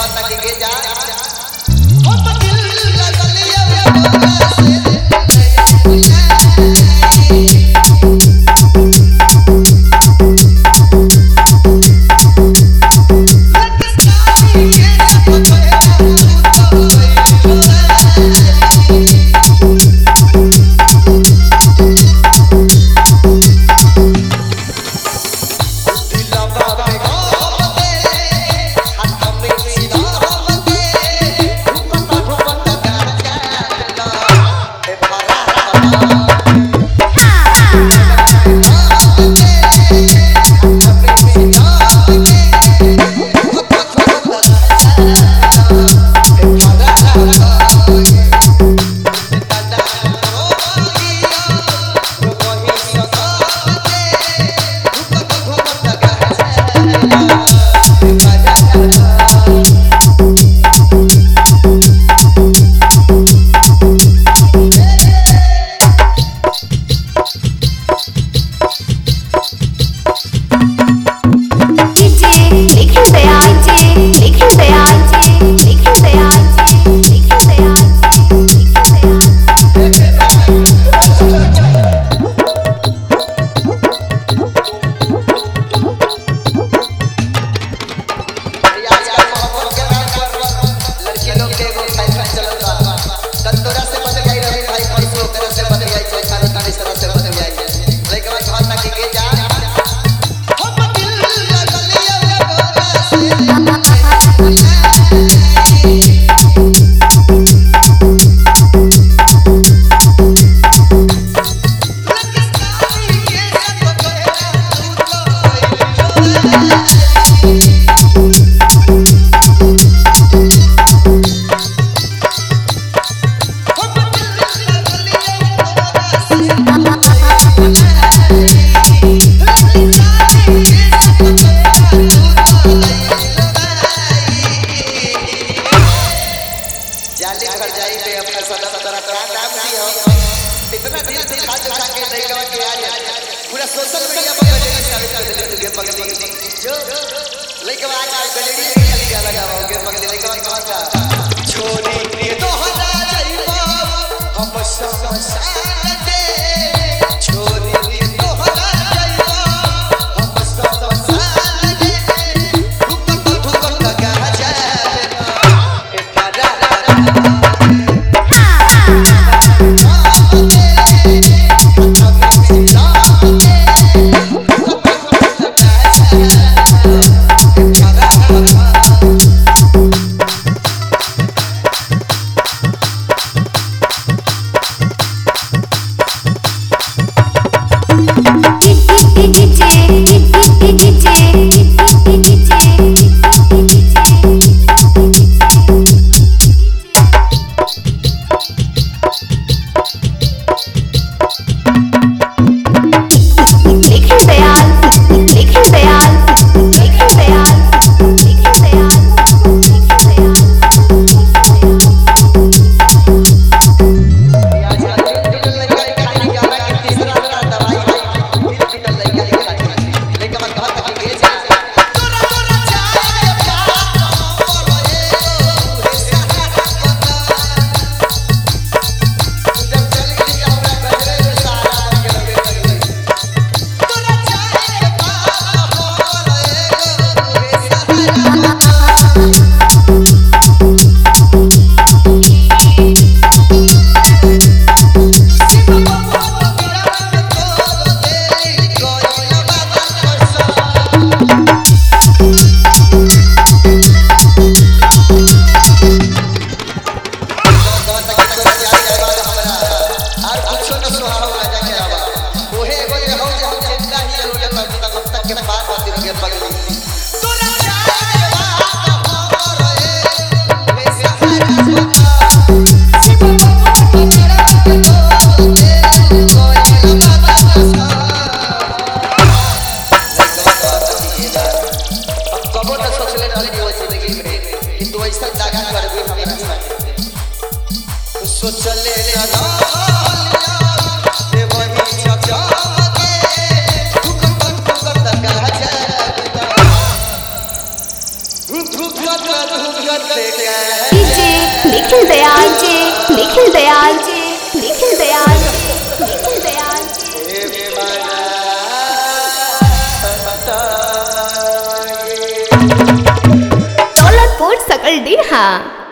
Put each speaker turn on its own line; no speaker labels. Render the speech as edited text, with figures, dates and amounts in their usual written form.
कहता कि के जा ओ दिल लगलिया इतना दिल दिखा दिखा के नहीं लगा कि आज पूरा सोशल मीडिया पर गजड़ी साबित कर दिले तुगे पगली जो लइका आज गजड़ी खाली गा लगाओगे पगली लइका कहता छोरी के तो हटा जाइबो हम समसान दे छोरी के तो हटा जाइबो हम समसान दे ठुक लगा जाए ए तारा
डीजे निखिल दयाल निखिल दयाल निखिल दयाल निखिल दयाल दौलतपुर सकल डीहा।